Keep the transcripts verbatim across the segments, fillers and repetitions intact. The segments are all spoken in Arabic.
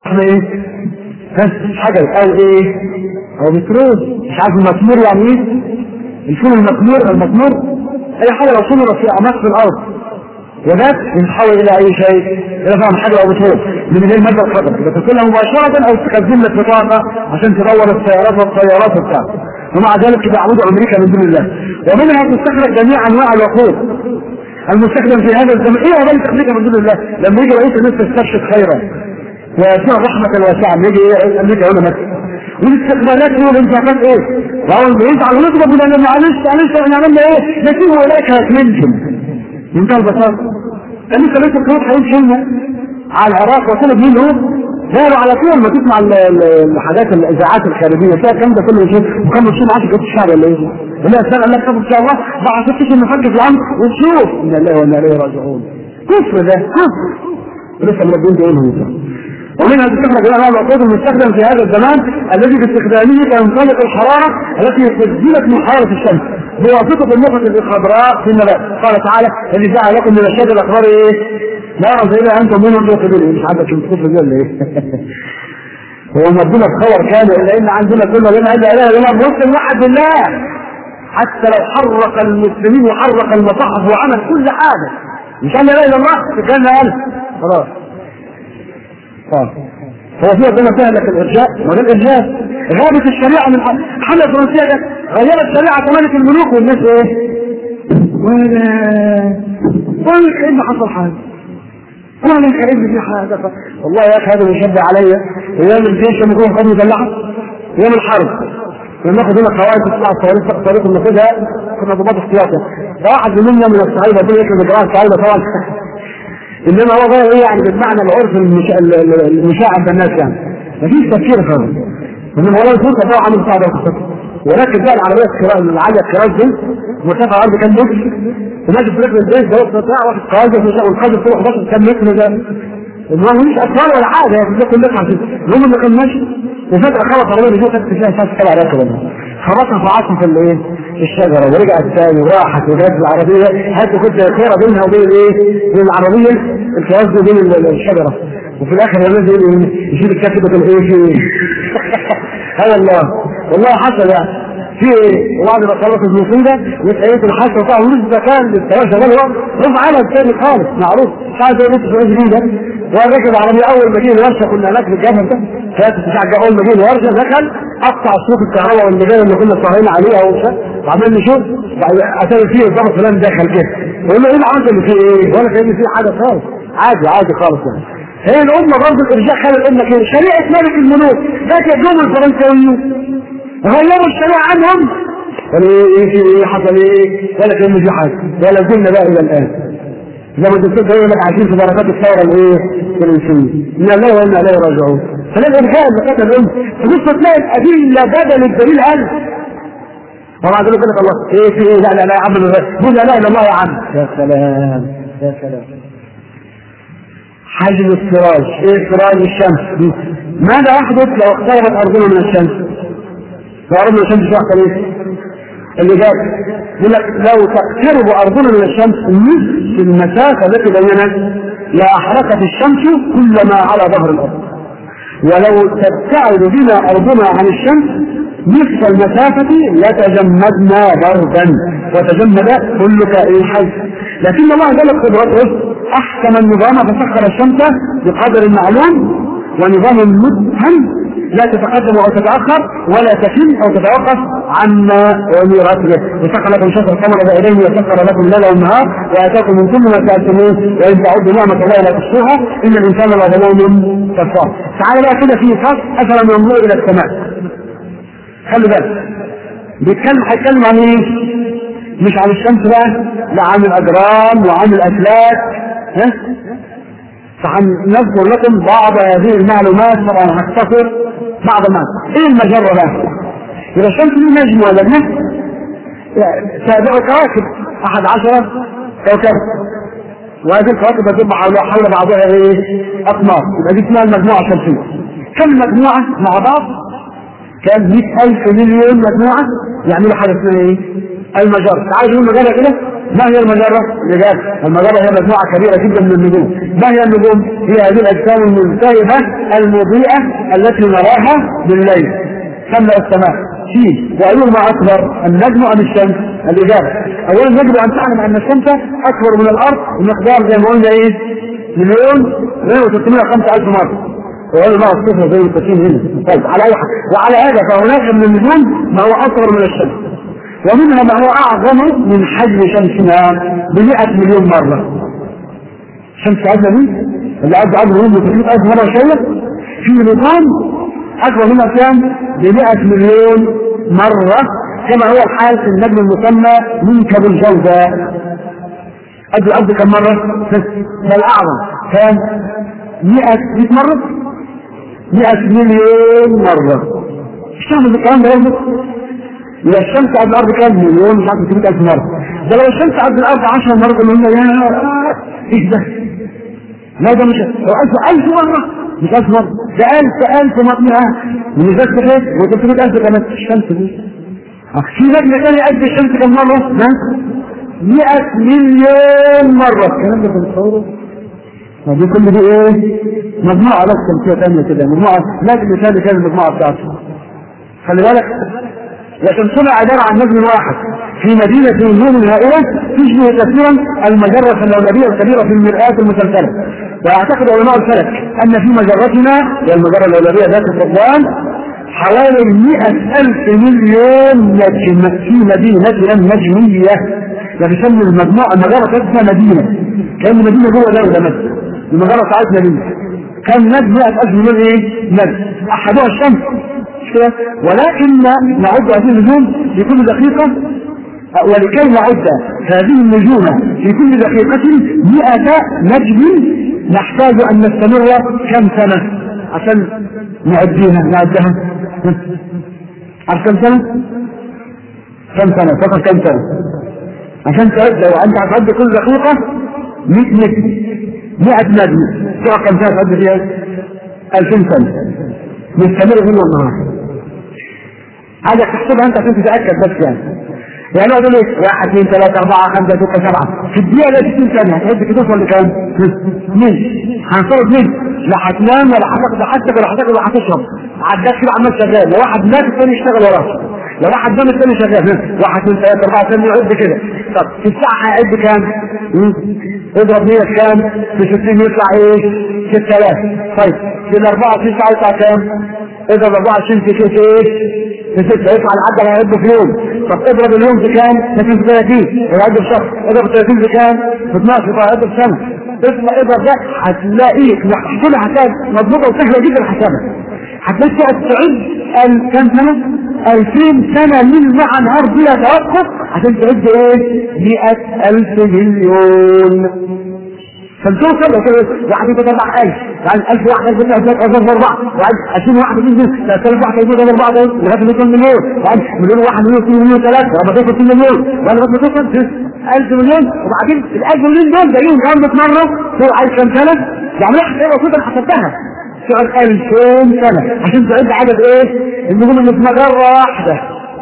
احنا ايه؟ ها حجر او ايه؟ او بترول. مش عارف المسمور يعني ايه؟ الفول المسمور المسمور اي حاجه لو صورت في اعماق في الارض وذات يتحول الى اي شيء الى فهم حجر او بترول من غير ماده الخطر بتدخلها مباشره او تخزن لك بطاقه عشان تدور السيارات والطيارات وبتاع. ومع ذلك بيعبدوا امريكا من دون الله. ومنها تستخرج جميع انواع الوقود المستخدم في هذا الزمن. ايه هو بلد امريكا من دون الله؟ لما يجي رئيس الناس تستبشر خيرا ويسمع رحمه واسعه يجي ايه امريكا هنا مثلا والاستقبالات ايه والانتخابات ايه؟ وهو بيزعل ونضرب لان معلش معلش احنا عملنا ايه؟ نسيبه اليك هتمنشن بمنتهى البساطه. امريكا لسه كانت هيمشي على العراق وطلب منه داروا على طول ما تسمع الحاجات الاذاعات الخارجيه فيها الكلام ده كله يشوف مكمل شو معاك جبت الشعب ولا ايه؟ لا استنى قال لك طب ان شاء الله بعد ست اشهر نفكر في الامر ونشوف ان الله وانا اليه راجعون. كفر ده كفر لسه مربين بيقولوا. ومنها تستخرج انواع الوقود المستخدم في هذا الزمان الذي باستخدامه تنطلق الحراره التي سجلت من حراره الشمس بواسطه النقط الخضراء في النبات. قال تعالى الذي جعل لكم من الشجر الاخضر ايه؟ نارا زي ما انتم منهم توقدون. مش عندك الكفر ده ولا ايه؟ هو مدينا بخبر كامل لان عندنا كل لنا الا اله الا الله مسلم واحد بالله. حتى لو حرق المسلمين وحرق المصحف وعمل كل حاجه مش الا اله الا الله كان قال خلاص. هو في ربنا سهلك الارجاء وده الارجاء غابت الشريعه من الحمله الفرنسيه ده غيرت شريعه ملك الملوك والناس ايه؟ ولا ولا كأن حصل حاجه ولا كأن في حاجه. والله يا اخي هذا بيشبه عليا ايام الجيش لما يكون قد مدلعه ايام الحرب لما ناخد هنا قواعد تطلع الطريق الطريق اللي ناخدها كنا ضباط احتياطي. واحد منا من الصعيده دول يكتب الجماعه الصعيده طبعا انما هو غير ايه يعني بالمعنى العرف المشاع عند الناس يعني مفيش تفكير خالص. انما هو الفرصه طبعا عامل بتاع ده ولكن بقى العربيه الكراز العاليه الكراز دي مرتفع عرض كام متر وماشي في رجل البيت ده بتاع واحد قاعده والقاعده فوق احد عشر كام متر ده المهم مش اطفال ولا حاجه يعني ده كله حاجه. المهم انه كان ماشي وفجاه خبط عربيه بيجي خدت فيها شاشه سبع راكبه خبطها في عصم في الايه؟ في الشجره ورجعت تاني وراحت وجت العربيه هاتوا كنت خيره بينها وبين الايه؟ بين العربيه الكراز بين الشجره وفي الاخر ينزل يشيل الكتبه الايه في هذا الله والله حصل يعني في ايه؟ وبعد ما خلصت المصيبه واتقيت الحاسه وطلع ولسه كان للتوجه ده هو رفع عمل تاني خالص معروف مش عارف ايه لسه في جديده وركب العربيه اول ما جه الورشه كنا هناك في الجبل ده كانت بتشجع اول ما جه الورشه دخل قطع صوت الكهرباء والمجال اللي كنا صاحيين عليها وبعدين نشوف اتاري فيه الضابط فلان دخل كده يقول له ايه اللي عملت اللي فيه ايه؟ ولا كان فيه حاجه خالص عادي عادي خالص يعني. هي الامه برضه الارجاء خلى الامه كده شريعه ملك الملوك ده يجوم الفرنساويين غيروا الشريعه عنهم قالوا ايه في ايه حصل ايه؟ ولا كان في حاجه ولا زلنا بقى الى الان زي ما الدكتور بيقول لك عايشين في بركات الثوره الايه؟ الفرنسيه ان الله وانا اليه راجعون. فده الارجاء اللي قتل الامه تبص تلاقي الادله بدل الدليل الف ومع ذلك يقول لك الله ايه في ايه؟ لا لا لا يا عم قول لا لا الا الله يا عم. يا سلام يا سلام. حجم السراج ايه سراج الشمس ماذا يحدث لو اقتربت ارضنا من الشمس؟ لو ارضنا الشمس شو يحصل ايه؟ اللي جاب يقول لك لو تقترب ارضنا من الشمس نصف المسافه التي بيننا لاحرقت الشمس كلما على ظهر الارض ولو تبتعد بنا ارضنا عن الشمس نصف المسافه لتجمدنا بردا وتجمد كل كائن حي. لكن الله جل قدرته احكم النظام فسخر الشمس بقدر معلوم ونظام مبهم لا تتقدم او تتاخر ولا تكل او تتوقف عما امرت به. وسخر لكم شمس القمر دائرين وسخر لكم الليل والنهار واتاكم من كل ما سالتموه وان تعدوا نعمه الله لا تحصوها ان الانسان لظلوم كفار. تعالى بقى كده في فصل افلم ينظروا الى السماء. خلي بالك بيتكلم هيتكلم عن ايه؟ مش عن الشمس بقى لا عن الاجرام وعن الافلاك ها؟ فهنذكر لكم بعض هذه المعلومات طبعا هختصر بعض المعلومات. ايه المجره بقى؟ اذا الشمس دي نجم ولا نجم سابع كواكب احد عشر كوكب وهذه الكواكب بتبقى حول حول بعضها ايه؟ اقمار يبقى دي اسمها المجموعه الشمسيه. كم مجموعه مع بعض؟ كان مئة ألف مليون مجموعه يعملوا حاجه اسمها ايه؟ المجره. تعالوا نقول مجره كده ما هي المجرة؟ الإجابة المجرة هي مجموعة كبيرة جدا من النجوم. ما هي النجوم؟ هي هذه الأجسام الملتهبة المضيئة التي نراها بالليل تملأ السماء. شيء وأيهما أكبر النجم أم الشمس؟ الإجابة أولا يجب أن تعلم أن الشمس أكبر من الأرض بمقدار زي ما قلنا إيه؟ مليون وستمائة وخمسة ألف مرة. وقالوا ما الصفر زي التسعين هنا. طيب على أي حال وعلى هذا فهناك من النجوم ما هو أصغر من الشمس ومنها ما هو أعظم من حجم شمسنا بمئة مليون مرة. شمس عدنا دي اللي عد عدنا مليون بمئة ألف مرة شوية في نظام أكبر منها كام بمئة مليون مرة كما هو الحال في النجم المسمى منكب الجوزاء. أدي عد كم مرة؟ ده الأعظم كام؟ مئة مئة مرة مئة مليون مرة. اشتغل بالكلام ده يوم إذا الشمس عد الأرض كام مليون مش عارف ثلاثمائة ألف مرة. ده لو الشمس عد الأرض عشر مرة اللي هم يا إيش ده؟ لا ده مش ألف ألف مرة مش ألف مرة ده ألف ألف مرة من ذات كده وثلاثمائة ألف كمان الشمس دي. في نجم ثاني قد الشمس كم مرة؟ مئة مليون مرة. الكلام ده بنصوره دي كل دي ايه؟ مجموعة بس شمسية ثانية كده مجموعة نجم ثاني كان المجموعة بتاعته. خلي بالك وشمسنا عبارة عن نجم واحد في مدينة نجوم هائلة تشبه كثيرا المجرة اللولبية الكبيرة في المرآة المسلسلة. ويعتقد علماء الفلك أن في مجرتنا هي المجرة اللولبية ذات الفضلان حوالي مئة ألف مليون نجم في مدينة نجمية. يعني يسمى المجموعة المجرة تسمى مدينة كان مدينة جوه دولة مثلا المجرة بتاعتنا دي كان نجم مئة ألف مليون ايه؟ نجم أحدها الشمس ولكن نعد هذه النجوم في كل دقيقة ولكي نعد هذه النجوم في كل دقيقة مئة نجم نحتاج أن نستمر كم سنة عشان نعديها نعدها عشان كم سنة؟ كم سنة؟ فقط كم سنة؟ عشان تعد لو أنت هتعد كل دقيقة مئة نجم مئة نجم تقع كم سنة تعد فيها؟ ألفين سنة نستمر من النهار. هذا تحسبها انت عشان تتاكد بس يعني يعني اقول لك واحد اثنين ثلاثة أربعة خمسة ستة سبعة في الدقيقة لا ستين ثانية هتعد توصل لكام؟ اثنين هنصرف اثنين لا هتنام ولا هتاخد حاجتك ولا هتاكل ولا هتشرب عداك كده عمال شغال لو واحد مات الثاني يشتغل وراه لو واحد نام الثاني شغال واحد اثنين ثلاثة أربعة ثانية يعد كده. طب في الساعة هيعد كام؟ اضرب مية كام؟ في ستين يطلع ايه؟ ستة آلاف. طيب في الأربعة وعشرين ساعة يطلع كام؟ اضرب أربعة وعشرين في ستة ايه؟ في ستة يطلع العدد هيعد في يوم. طب اضرب اليوم في كام؟ في ثلاثين يعد في شهر. اضرب ثلاثين في كام؟ في اثناشر يعد في سنة. اسمع اضرب ده هتلاقيه كل حساب مضبوطة وسهلة جدا حسابها. هتلاقي تقعد تعد كام سنة؟ ألفين سنة ليل مع نهار بلا توقف عشان تعد ايه؟ مئة ألف مليون. فالتوصل واحد يبقى أربعة ألف يعني ألف واحد يبقى ثلاثة ألف أربعة وعند عشرين واحد يبقى ثلاثة آلاف واحد يبقى أربعة لغاية مليون مليون وعند مليون واحد مليون اثنين مليون ثلاثة وما توصل اثنين مليون وعند ما توصل ألف مليون وبعدين الألف مليون دول جايين جنبك مرة فوق عايز كام سنة؟ يعني واحد هيبقى كنت حسبتها تقعد ألفين سنة عشان تعد عدد ايه؟ النجوم اللي في مجرة واحدة.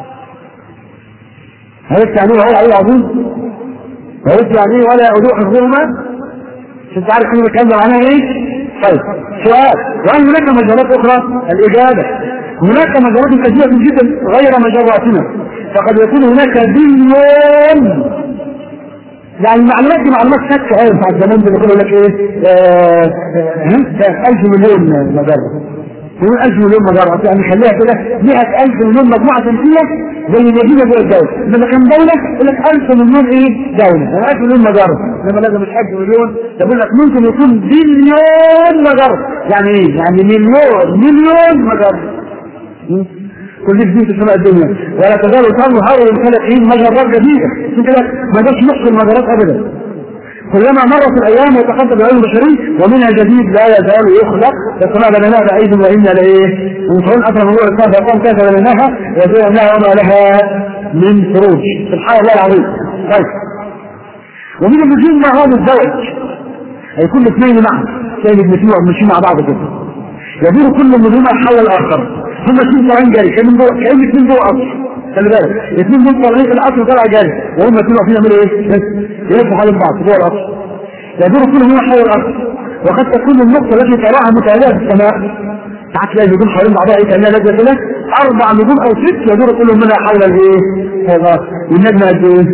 عرفت يعني ايه هو عظيم؟ عرفت يعني ايه ولا يعودوا حفظهما؟ عشان تعرف كلمة كلمة معناها ايه؟ طيب سؤال وهل هناك مجالات اخرى؟ الاجابة هناك مجالات كثيرة جدا غير مجراتنا فقد يكون هناك بليون يعني المعلومات دي معلومات شكة ايه بتاع الزمان اللي بيقولوا لك ايه ها ألف مليون مجرة يقول ألف مليون مجرة يعني خليها كده مئة ألف مليون مجموعة شمسية زي مدينة جوه الدولة لما كان دولة يقول لك ألف مليون ايه دولة يعني ألف مليون مجرة لما لازم مش ألف مليون يقول لك ممكن يكون بليون مجرة يعني ايه يعني مليون مليون مجرة كل جديد في سماء الدنيا ولا تزال تظهر للخلقين مجرات جديدة عشان كده ما جاش نص المجرات ابدا كلما مرت الايام يتقدم العلم البشري ومنها جديد لا يزال يخلق السماء بنيناها بعيد وانا لايه ومن اكرم الله الاسلام فيقوم كيف بنيناها وزيناها وما لها من فروج سبحان الله العظيم. طيب ومن النجوم ما هو الزواج هيكون اثنين معا كان الاثنين ماشيين مع بعض كده يدور كل منهما حول الاخر هم اثنين طالعين جري كان من جوه كان اثنين جوه قصر خلي بالك الاثنين دول طالعين في القطر طالع جاري وهم الاثنين واقفين يعملوا ايه؟ يلفوا حوالين بعض جوه القطر يدور كل هو حول القطر وقد تكون النقطه التي تراها متعاليه في السماء ساعات تلاقي النجوم حوالين بعضها ايه كانها نجمه كده اربع نجوم او ست يدور كل منها حول الايه؟ هذا والنجمه قد ايه؟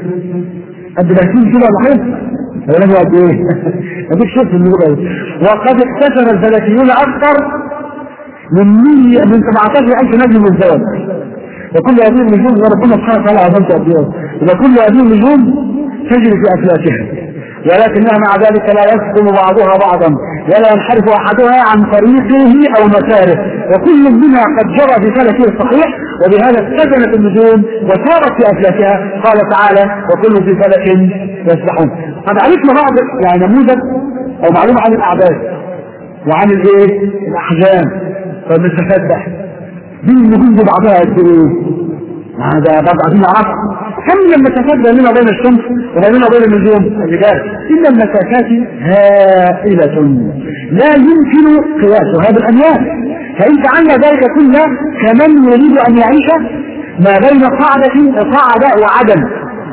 قد بهتين كده ولا حاجه؟ النجمه قد ايه؟ اديك شفت النجوم وقد اكتشف الفلكيون اكثر من مية من سبعتاشر ألف نجم مزدوج وكل هذه النجوم وربنا سبحانه وتعالى عظمت أبيض إذا كل هذه النجوم تجري في أفلاكها ولكنها مع ذلك لا يسكن بعضها بعضا ولا ينحرف أحدها عن طريقه أو مساره وكل منها قد جرى في فلكه الصحيح وبهذا اتزنت النجوم وسارت في أفلاكها قال تعالى وكل في فلك يسبحون. قد عرفنا بعض يعني نموذج أو معلومة عن الأعداد وعن الايه؟ الأحجام فالمسافات ده دي النجوم دي بعضها قد ايه؟ هذا بعض عايزين نعرف كم من المسافات بيننا وبين الشمس وبيننا وبين النجوم الرجال إن المسافات هائلة لا يمكن قياسها بالأميال فإن فعلنا ذلك كله كمن يريد أن يعيش ما بين قاعدة قاعدة وعدم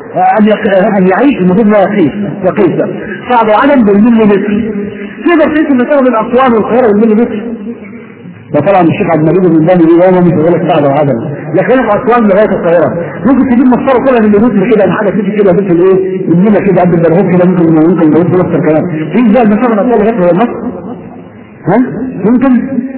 أن يعيش المفروض لا يقيس يقيس قاعدة وعدم بالمليمتر تقدر تقيس المسافة من أسوان والقاهرة بالمليمتر وطبعا الشيخ عبد المجيد البلداني دي وانا مش بقول لك قاعده وعدم لكن في اسوان لغايه القاهره ممكن تجيب مسطره كلها من الرجل كده حاجه تيجي كده بس الايه مننا كده قد البرهوب كده ممكن ممكن نقول نفس الكلام في ازاي المسافه من اطول لغايه مصر ها ممكن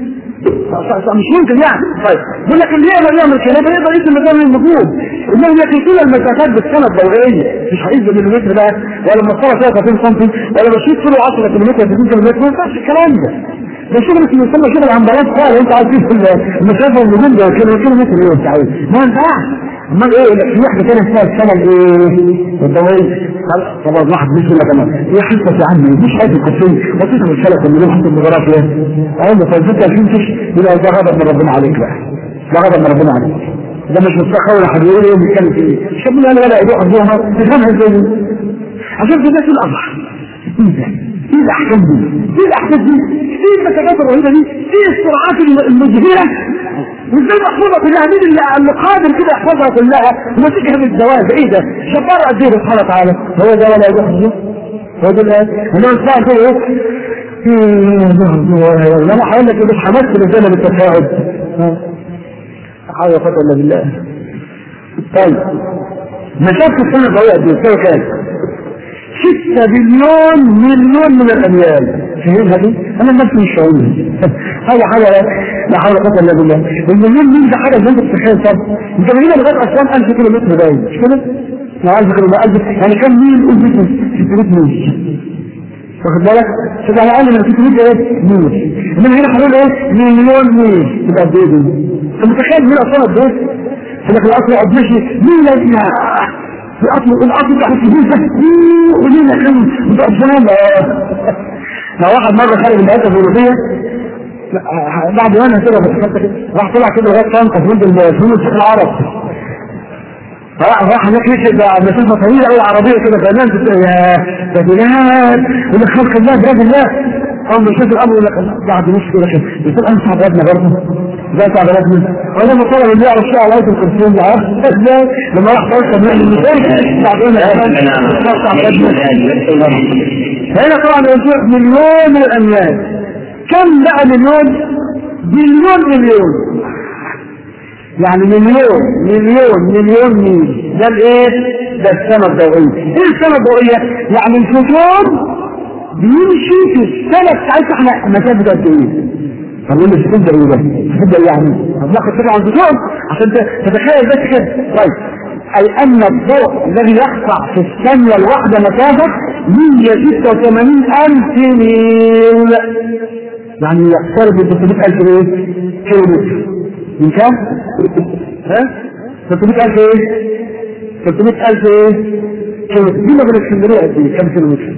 مش ممكن يعني طيب بقول لك اللي يقدر يعمل كلام يقدر يقيس المسافه من النجوم انهم يقيسون المسافات بالسنه الضوئيه مش هيقيس بالمليمتر بقى ولا المسطره فيها ثلاثين سم ولا بشيط كيلو عشرة كيلومتر ثلاثين كيلومتر ما ينفعش الكلام ده ده شغل اسمه يسمى شغل عمبلات قال انت عايز تشوف المسافه النجوم ده كيلو كيلو متر ايه انت عايز ما ينفعش امال ايه في واحده ثانيه اسمها السنه الايه الضوئيه طبعا واحد مش ولا كمان هي حته يا عم مش حاجه كتير بسيطه من الثلاث مليون حته الجغرافيا ايوه فالفكره عشان تش يبقى ده غضب من ربنا عليك بقى ده غضب من ربنا عليك ده مش مستحيل ولا حد يقول ايه بيتكلم في ايه شاب لا ولا يروح الظهر تفهمها ازاي عشان كده في الاضحى ايه الاحكام دي ايه الاحكام دي ايه المسافات الرهيبه دي ايه السرعات المذهله وازاي محفوظه كلها مين اللي قادر كده يحفظها كلها وما تجهل الزواج ايه ده شبار قد ايه سبحانه وتعالى هو ده ولا يحفظه هو ده انا اسمع كده ايه لما هقول لك مش حمست الرجاله بالتفاعل حاول يقدر الا بالله طيب مسافه السنه الضوئيه دي بتساوي كام ستة بليون مليون من الأميال فهمها دي؟ أنا نفسي مش فاهمها هذا حاجة لا حول ولا قوة إلا بالله المليون مين ده حاجة زي تتخيل طب أنت بنينا لغاية أسوان ألف كيلو متر باين مش كده؟ لا ألف كيلو متر يعني كم ميل قول ستمية ميل واخد بالك؟ تبقى أقل من ستمية إيه؟ ميل إنما هنا هنقول إيه؟ مليون ميل تبقى قد إيه دي؟ أنت متخيل مين أصلا قد إيه؟ لكن الأصل قد ماشي مين لازمها الأصل الأصل ده حسبين ده ولينا كم متأثرين لو واحد مرة خارج من الهيئة الأوروبية بعد وانا كده راح طلع كده لغاية طنطا في ولد الفلوس في العرب راح راح هناك مشي مسافة طويلة أوي عربية كده فنان يا بدلات يقول لك خلق الله براد الله أول ما يشوف الأمر يقول لك بعد نص كده كده يقول أنا صعب ربنا برضه زي صعب ربنا وأنا مطلع اللي يعرف شيء على آية الكرسيين ده عارف لما راح طلع من المثال بعد وانا هنا طبعا يقول مليون من الأميال كم بقى مليون مليون مليون يعني مليون مليون مليون ميل ده الايه ده السنة الضوئية ايه السنة الضوئية يعني الفوتون بيمشي في السنة بتاعتنا احنا مسافة قد ايه هنقول لك تبدا ايه ده تبدا يعني هناخد كده عن الفوتون عشان تتخيل بس كده طيب اي ان الضوء الذي يقطع في الثانية الواحدة مسافة مية وستة وثمانين ألف ميل يعني يقترب من ثلاثمية ألف كيلو متر من كم؟ ها؟ ثلاثمية ألف ايه؟ ثلاثمية ألف ايه؟ كيلو متر دي ما بين اسكندرية قد ايه؟ كم كيلو متر؟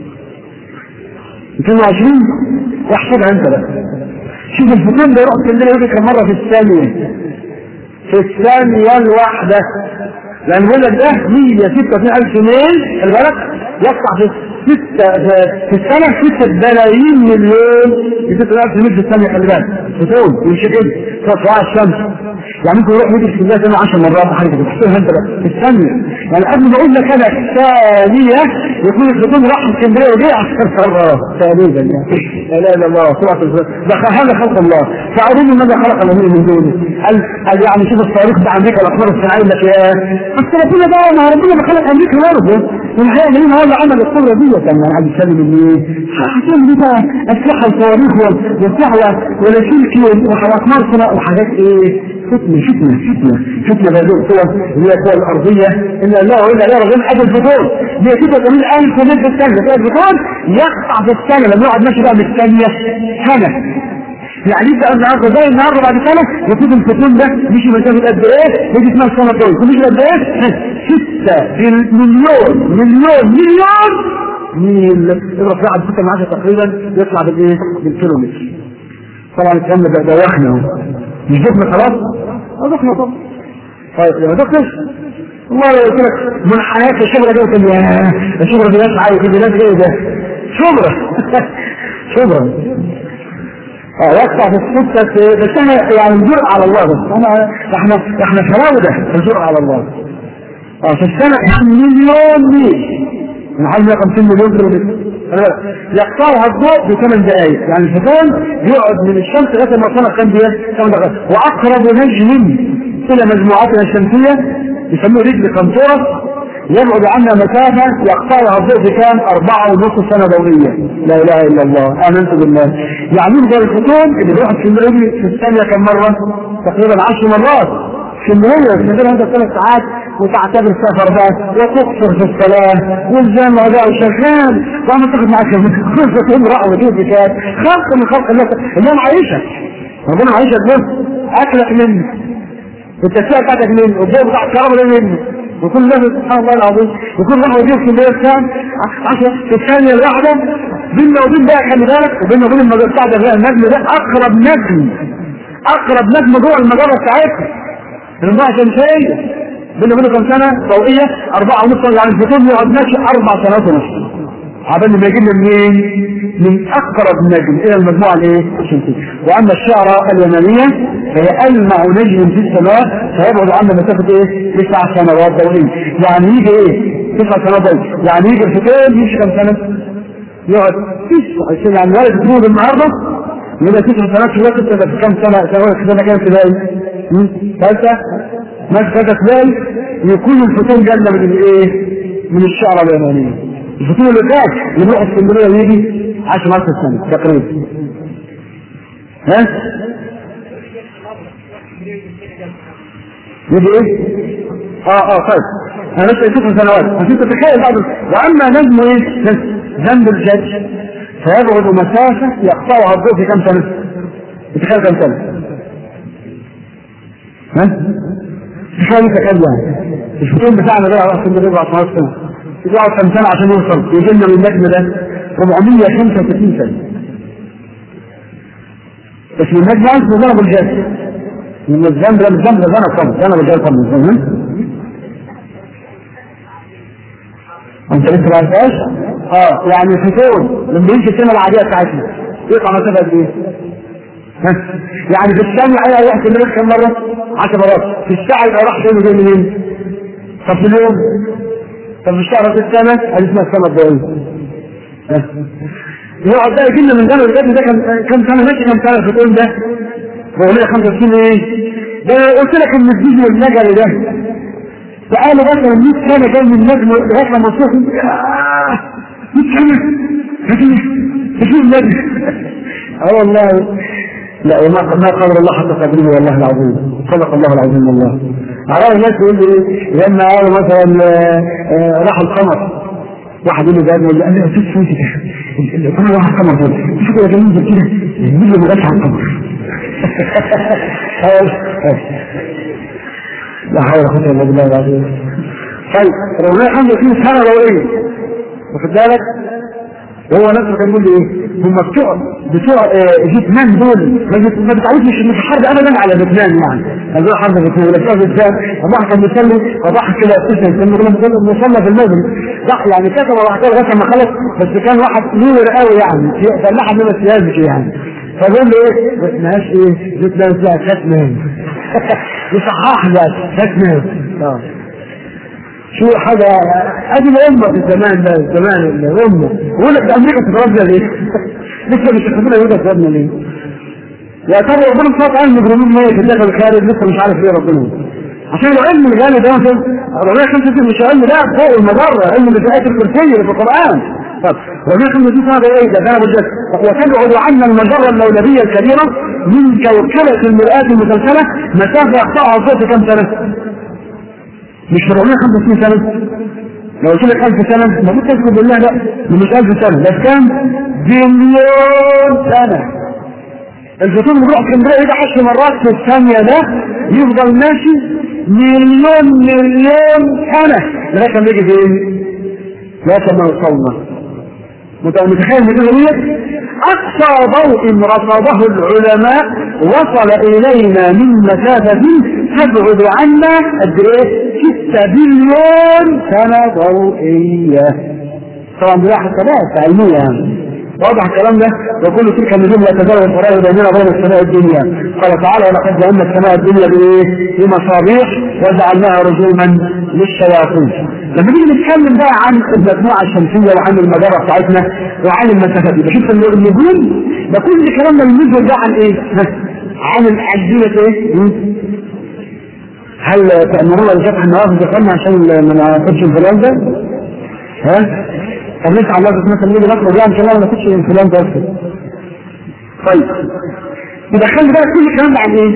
مئتين وعشرين واحسبها انت بقى شوف الفوتون ده يروح اسكندرية يجي كم مرة في الثانية في الثانية الواحدة لأن يقول لك ده مية وستة وثمانين ألف ميل البلد يقطع في ستة في السنة ستة بلايين مليون ستة ألف ميل في الثانية خلي بالك فوتون يمشي كده تطلع الشمس يعني انت تروح يجي في الله سنه عشر مرات حاجه كده تحسبها انت بقى في الثانيه. يعني قبل ما اقول لك انا ثانيه يكون الخطوب راح اسكندريه ودي عشر مرات تقريبا يعني. لا اله الا الله سبحان الله، ده هذا خلق الله. فاروني ماذا خلق الذين من دونه. قال قال يعني شوف الصاروخ بتاع امريكا الاقمار الصناعيه لك يا بس ربنا بقى، ما ربنا ما خلق امريكا برضه والحقيقه مين هو اللي عمل القدره دي؟ كان عايز يسلم ايه؟ عشان دي بقى اسلحه الصواريخ والسحله والسلكي واقمار صناعيه وحاجات ايه؟ فتنه فتنه فتنه فتنه بهذه الصور اللي هي الصور الارضيه ان الله الا لا رغم حاجه البطول دي كده جميل ألف متر في الثانيه، تلاقي البطول يقطع في الثانيه لما يقعد ماشي بقى بالثانيه سنه. يعني انت النهارده زي النهارده بعد سنه يكون الفتون ده مشي مسافه قد ايه؟ يجي اسمها السنه طويله مشي قد ايه؟ ستة مليون مليون مليون ميل. اضرب واحد ستة من عشرة تقريبا يطلع بالايه؟ بالكيلومتر. طبعا الكلام ده ده وحنا اهو مش دخنا خلاص؟ اه دخنا طبعا. طيب يا ما دخنش والله قلت لك منحنيات الشجره دي قلت يا الشجره دي ناس عايزه دي ناس ايه ده؟ شجره شجره اه يقطع في الستة. بس انا يعني نجر على الله بس انا احنا احنا فراوده نجر على الله. اه في السنه مليون ميل من حوالي مئة وخمسين مليون كيلومتر يقطعها الضوء بثمان دقائق. يعني الفوتون يقعد من الشمس لغايه ما وصلنا كام دقيقه؟ ثمان دقائق. واقرب نجم الى مجموعتنا الشمسيه يسموه رجل قنطره يبعد عنا مسافه يقطعها الضوء بكام؟ أربعة ونص سنه ضوئيه. لا اله الا الله امنت بالله. يعني يفضل الفوتون اللي بيروح في في الثانيه كم مره؟ تقريبا عشر مرات. في النهايه في هذا ثلاث ساعات وتعتبر سفر بقى وتقصر في الصلاه والجامع ده وشغال وانا تاخد معاك كل راح وجود بكات خلق من خلق الله اللي انا عايشها ربنا عايشها بنفس اكلك منه التسويه بتاعتك منه والجو بتاع الكهرباء ده منه وكل ده سبحان الله العظيم. وكل راح وجود في الليل كام؟ عشرة في الثانيه الواحده بيننا وبين بقى خلي بالك وبيننا وبين المجال بتاع ده النجم ده اقرب نجم اقرب نجم جوه المجره بتاعتنا المجره الشمسيه بينه وبينه كم سنة ضوئية؟ أربعة ونص. يعني الفوتون يقعد ماشي أربع سنوات ونص عبال ما يجي منين؟ من أقرب نجم إلى المجموعة الإيه؟ الشمسية. وأما الشعرة اليمنية فهي ألمع نجم في السماء فيبعد عنا مسافة إيه؟ تسع سنوات ضوئية. يعني يجي إيه؟ تسع سنوات ضوئية. يعني يجي الفوتون يمشي كم سنة؟ يقعد تسع سنة. يعني ولد تقول النهارده يبقى تسع سنوات في الوقت ده في كم سنة؟ سنة كام في ذلك؟ ثالثة مسكة تلاقي يكون الفوتون جنة من الايه؟ من الشعر اليمنية. الفوتون اللي فات اللي بيروح اسكندرية ويجي عشر عشر سنة تقريبا. ها؟ يجي ايه؟ اه اه طيب انا لسه ست سنوات عشان تتخيل بعض. واما نجم ايه؟ ذنب الجد فيبعد مسافة يقطعها الضوء في كم سنة؟ تتخيل كم سنة؟ ها؟ تخيل تخيل يعني الفوتون بتاعنا ده على سنة ربع عشر سنة يقعد كم سنة عشان يوصل يجينا من النجم ده أربعمائة وخمسة وستين سنة. بس من النجم اسمه ذنب الجد من الذنب ده الذنب ده ذنب صمت ذنب الجد صمت. انت لسه ما عرفتهاش؟ اه يعني الفوتون لما يمشي السنة العادية بتاعتنا يقطع مسافة قد ايه؟ يعني في الثانية ايه يحكي منك كم مرة؟ عشر مرات. في الساعة يبقى راح فين وجاي منين؟ طب في اليوم؟ طب في الشهر في السنة؟ هذه اسمها السنة الضوئية. يقعد بقى يجينا من زمن الجد ده كم سنة ماشي كم سنة في اليوم ده؟ أربعمائة وخمسة وستين ايه؟ ده قلت لك ان الجزء المجري ده فقالوا مثلا مئة سنة جاي من النجم لغاية لما وصلوا مئة سنة فشوف النجم. اه والله لا وما ما قدر الله حتى قدره والله العظيم صدق الله العظيم والله. على الناس يقول لي لما قالوا مثلا راح القمر واحد يقول لي ده يقول لي انا شفت فوتي ده انا راح القمر ده شوف كده جميل كده يجيب لي مغش على القمر. لا حول ولا قوه الا بالله العظيم. طيب ربنا خمسة وستين سنه ضوئيه واخد بالك وهو نفسه كان يقول لي ايه هم بتوع بتوع فيتنام دول ما بتعودش مش حرب ابدا على فيتنام يعني هذول حرب فيتنام ولا بتوع فيتنام الله كان بيصلي فضحك كده اساسا كان بيصلي في المسجد ضح يعني كتب وراح كده لغايه ما خلص بس كان واحد نور قوي يعني فلاح من السياسي يعني فبقول له ايه ما اسمهاش ايه فيتنام اسمها ختمان يصحح ذات اسمه اه شو حاجة ادي الامة في الزمان ده الزمان الامة يقول لك ده امريكا تتربى ليه؟ لسه مش يخدمنا يقول لك تتربى ليه؟ يعتبر ربنا صوت عن المجرمين ميت الداخل الخارج لسه مش عارف ليه ربنا عشان العلم اللي قاله ده ربنا خمسة ستة مش علم لا فوق المجرة علم اللي في آية الكرسي اللي في القرآن طب ربنا خمسة ستة هذا ايه ده كان بجد وتبعد عنا المجرة اللولبية الكبيرة من كوكبة المرآة المسلسلة مسافة يقطعها صوت كم سنة؟ مش ربنا خمسة ستين سنة لو قلت لك ألف سنة ما كنت تذكر بالله لا مش ألف سنة بس كام؟ بمليون سنة الفطور بيروح اسكندريه يجي عشر مرات في الثانيه ده يفضل ماشي مليون مليون سنه لغايه ما يجي فين؟ لغايه ما وصلنا. متخيل مدينه اقصى ضوء رصده العلماء وصل الينا من مسافه تبعد عنا قد ايه؟ ستة بليون سنه ضوئيه. طبعا دي واحد ثلاثه علميه يعني. واضح الكلام ده وكل تلك النجوم لا تزال الفرائض بيننا وبين السماء الدنيا. قال تعالى ولقد جعلنا السماء الدنيا بايه؟ بمصابيح وجعلناها رجوما للشياطين. لما نيجي نتكلم بقى عن المجموعه الشمسيه وعن المجره بتاعتنا وعن المسافات دي بشوف النجوم ده كل كلامنا بننزل ده عن ايه؟ عن الدنيا ايه؟ هل تأمرون بفتح النوافذ يا عشان ما ناخدش الفلان ده؟ ها؟ طب ليش على الله مثلا نيجي نقرا لا ان شاء الله ما ناخدش الفلان ده اصلا. طيب يبقى خلي بالك كل الكلام ده عن ايه؟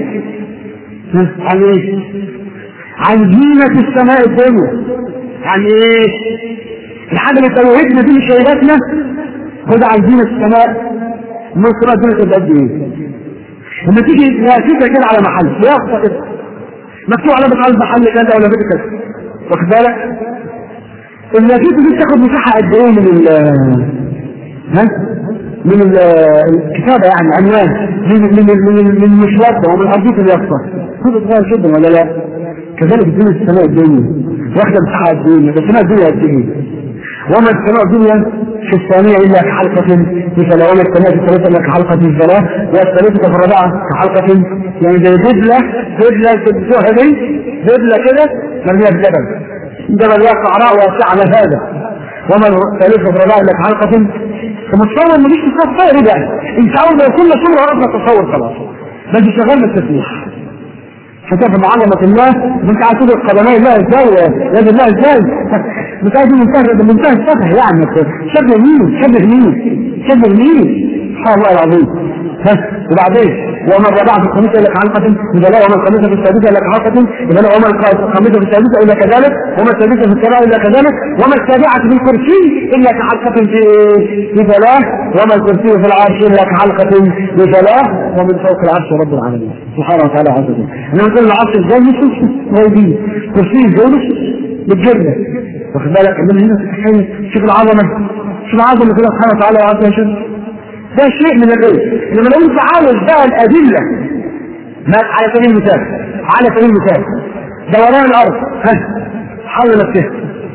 عن ايه؟ عن زينة السماء الدنيا. عن ايه؟ الحاجة اللي توهتنا دي شيباتنا خد عن زينة السماء مصر دي قد ايه؟ لما تيجي نافذة كده على محل يافطة كده مكتوب على بتاع المحل كذا ولا بيت كذا واخد بالك؟ النافذة دي بتاخد مساحة قد ايه من ال ها؟ من الكتابة يعني عنوان من من من من المشوار ومن أرضية اليافطة كله صغير جدا ولا لا؟ كذلك زينة السماء الدنيا واخدة مساحة قد ايه؟ السماء الدنيا قد ايه؟ وما السماء الدنيا في الثانية إلا كحلقة في فلا وما السماء في الثالثة إلا كحلقة في الفلاة والثالثة في الرابعة كحلقة يعني زي دبلة دبلة تبدوها دي دبلة كده مرمية في جبل جبل يا صحراء واسعة هذا وما الثالثة في الرابعة إلا كحلقة فمتصور إن مش تصور إيه بقى؟ أنت أول ما كل صورة عرفنا تصور خلاص بس شغال التسبيح فتاة بعظمة الله انت عايز تدرك قدمي الله ازاي يد الله ازاي مش عايز منتهى بمنتهى السفه يعني شبه مين شبه مين شبه مين سبحان الله العظيم ها وبعدين وما الرابعة في الخميسة إلا كحلقة إذا لا وما الخميسة في السادسة إلا كحلقة إذا لا وما الخميسة في السادسة إلا كذلك وما السادسة في السبعة إلا كذلك وما السابعة في الكرسي إلا كحلقة في في ثلاث وما الكرسي في العرش إلا كحلقة في ثلاث ومن فوق العرش رب العالمين سبحانه وتعالى عز وجل. أنا نقول العرش ازاي مش موجود كرسي ازاي مش بالجنة واخد بالك من هنا تتخيل شوف العظمة شوف العظمة كده سبحانه وتعالى وعز وجل. ده شيء من الغيب. لما لو انت عاوز بقى الادله ما على سبيل المثال على سبيل المثال دوران الارض ها حول نفسها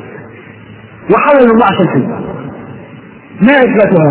وحول الله عشان كده ما اثباتها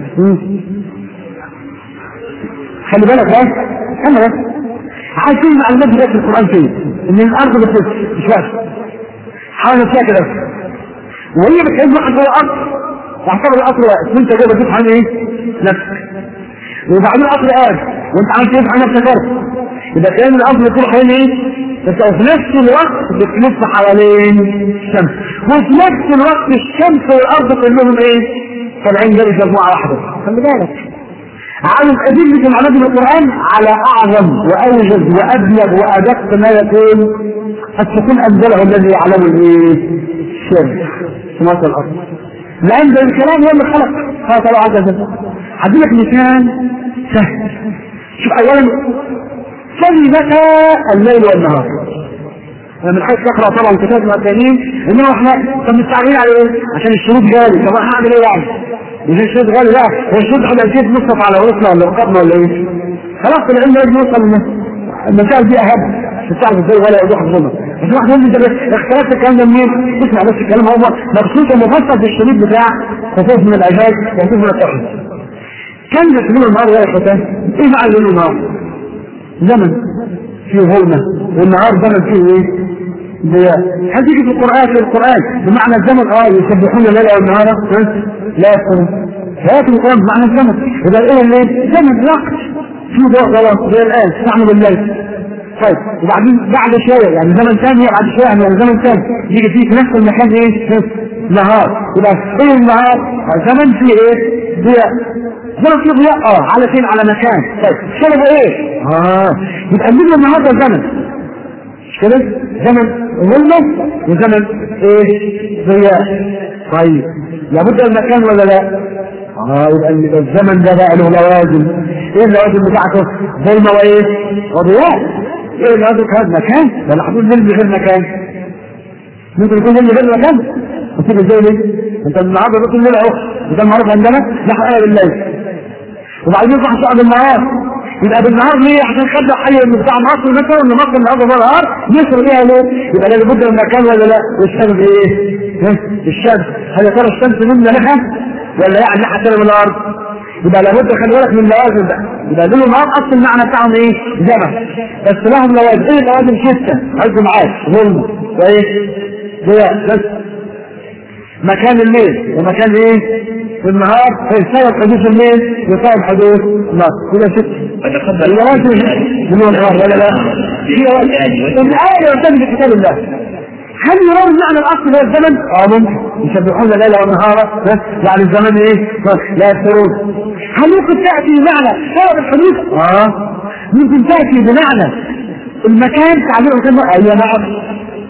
خلي بالك بقى انا بس عايز تسمع المجد في القران فين ان الارض بتلف مش بس حول نفسها كده وهي بتحب واحد جوه الارض واعتبر الاصل واقف وانت جاي بتفهم ايه نفسك وبعدين الاصل قاعد وانت عايز تفهم نفسك برضه يبقى كان الاصل يكون حوالين ايه بس في نفس الوقت بتلف حوالين الشمس وفي نفس الوقت الشمس والارض كلهم ايه طالعين جري مجموعه واحده خلي بالك عاوز ادله المعلومات من القران على اعظم واوجز وابلغ وادق ما يكون قد تكون انزله الذي يعلم الايه السر سماوات الارض لأن ده الكلام هو اللي خلق قال الله عز وجل. هديلك مثال سهل شوف أولا كلمة الليل والنهار أنا من حيث أقرأ طبعا كتاب المعتانين إنما إحنا طب مستعملين على إيه؟ عشان الشروط غالي طب أنا هعمل إيه يعني؟ مش الشروط غالي لا هو الشروط إحنا أكيد نصف على رؤوسنا ولا رقبنا ولا إيه؟ خلاص العلم لازم نوصل المسائل دي أهم مش تعرف إزاي ولا يوضح الظلم بس واحد يقول لي ده اختلاف الكلام ده منين؟ اسمع بس الكلام هو مبسوط ومفصل في الشريط بتاع خوف من العباد وخوف من التوحيد. كم يسمون النهار يا اخوتان؟ ايه معنى يقولوا النهار؟ زمن فيه ظلمة، والنهار زمن فيه ايه؟ ضياء. هل تيجي في القرآن في القرآن بمعنى الزمن؟ اه يسبحون الليل والنهار لا يفترون. لا في القرآن بمعنى الزمن. إذا ايه الليل؟ زمن وقت فيه ضوء خلاص زي الآن نعمل الليل. طيب وبعدين بعد شوية يعني زمن ثاني بعد شوية يعني زمن ثاني يجي فيه في نفس المكان ايه؟ نهار. يبقى ايه النهار؟ زمن فيه ايه؟ ضياء. زمن فيه ضياء اه على فين؟ على مكان. طيب شرب ايه؟ اه يبقى الليل والنهار ده زمن مش كده؟ زمن ظلمة وزمن ايه؟ ضياء. طيب لابد المكان ولا لا؟ اه يبقى الزمن ده بقى له لوازم. ايه اللوازم بتاعته؟ ظلمة وايه؟ وضياء. ايه اللوازم؟ هذا مكان ولا حدود ظلم غير مكان؟ ممكن يكون ظلم غير مكان؟ تصير ازاي ليه؟ انت النهارده بتقول الليل اهو وده المعروف عندنا نحن ايه بالليل وبعدين يصبح شعب النهار. يبقى بالنهار ليه؟ عشان خد حي من بتاع مصر مثلا ان مصر النهارده ده نهار مصر ليها ليه؟ يبقى لابد من مكان ولا لا؟ والسبب ايه؟ الشمس. هل يا ترى الشمس منا لها ولا يعني ناحيه من الارض؟ يبقى لابد خلي بالك من اللوازم ده. يبقى دول النهار اصل المعنى بتاعهم ايه؟ زمن بس لهم لوازم. ايه اللوازم؟ سته عايزوا معاك ظلم وايه؟ ضياء. بس مكان الليل ومكان ايه؟ في النهار فيسبب حدوث الليل يسبب حدوث النهار. كده ست الوازم من النهار ولا لا؟ هي الآية يعتمد في كتاب الله. هل يرون معنى الأصل هو الزمن؟ اه ممكن يسبحون الليل والنهار يعني الزمن ايه؟ لا يفترون. هل ممكن تأتي بمعنى سبب الحدوث؟ اه ممكن تأتي بمعنى المكان تعبير مكان. ايوه نعم.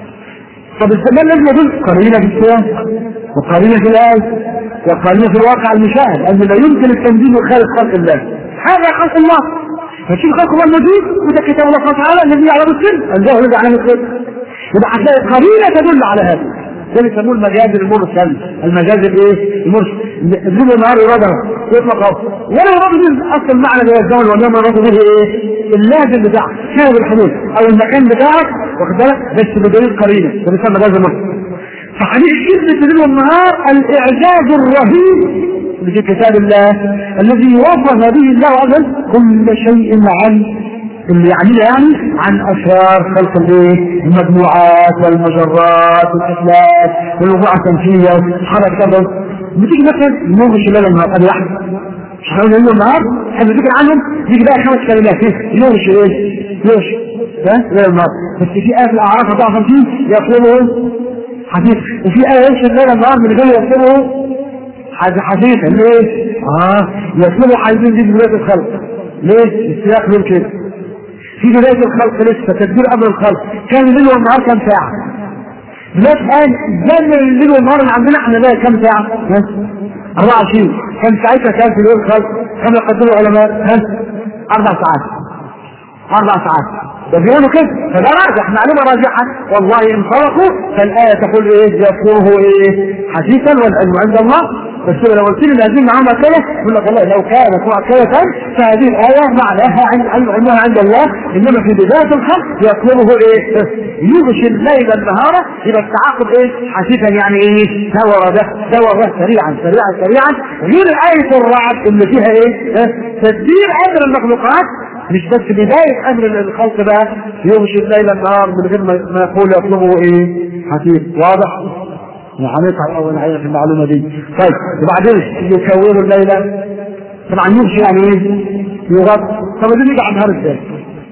طب الزمان لازم يدل قرينة في السياق وقرينة في الآية وقرينة في الواقع المشاهد أن لا يمكن التنزيل خارج خلق الله. هذا خلق الله. فشوف خلق الله الموجود وده كتاب الله سبحانه وتعالى الذي يعلم السر الجاهل الذي يعلم السر. يبقى هتلاقي قرينة تدل على هذا. ده بيسموه المجاز المرسل. المجاز الايه؟ المرسل. الليل والنهار يراد يطلق اهو ولا يراد اصل المعنى اللي هو الزمن وانما يراد به ايه؟ اللازم بتاعك سبب الحدوث او المكان بتاعك واخد بالك بس بدليل قرينه ده بيسمى مجاز مرسل. فحديث كلمة الليل والنهار الإعجاز الرهيب في كتاب الله الذي وصف به الله عز وجل كل شيء عن اللي يعنيه يعني عن أسرار خلق الايه؟ المجموعات والمجرات والأفلاك والوضوء التنفيذية حركة كذا. بتيجي مثلا نوم الليل والنهار هذا واحد مش هنقول الليل والنهار حد ذكر عنهم يجي بقى خمس كلمات ايه؟ يوش ايه؟ يوش ده الليل والنهار. بس في آية في الأعراف أربعة وخمسين يقوله حديث وفي آية يمشي الليل النهار من غير يكتبه حديثا. ليه؟ اه يكتبه حديثين دي بداية الخلق. ليه؟ السياق من كده في بداية الخلق لسه تدبير قبل الخلق كان الليل والنهار كم ساعة؟ دلوقتي الآن زمن الليل والنهار اللي عندنا احنا بقى كم ساعة؟ أربعة وعشرين. كان ساعتها كان في الليل الخلق كم يقدموا العلماء؟ أربع ساعات. أربع ساعات. بيقولوا كده فده راجح معلومة راجحة والله إن فرقوا فالآية تقول إيه؟ يكفره إيه؟ حديثا والعلم عند الله. بس لو قلت لي هذه معاملة كده يقول لك والله لو كانت مؤكدة فهذه الآية معناها علمها عند الله إنما في بداية الخلق يطلبه إيه؟ يغشي الليل النهار. يبقى التعاقب إيه؟ حديثا يعني إيه؟ دور ده دور ده سريعا سريعا سريعا. غير آية الرعد اللي فيها إيه؟ تدبير أمر المخلوقات مش بس بداية أمر الخلق بقى يغشي الليل النهار من غير ما يقول يطلبه إيه؟ حديث واضح؟ هنقطع اول حاجه في المعلومه دي. طيب وبعدين يكوروا الليله طبعا يمشي يعني ايه؟ يغطي. طب ده يجي على النهار ازاي؟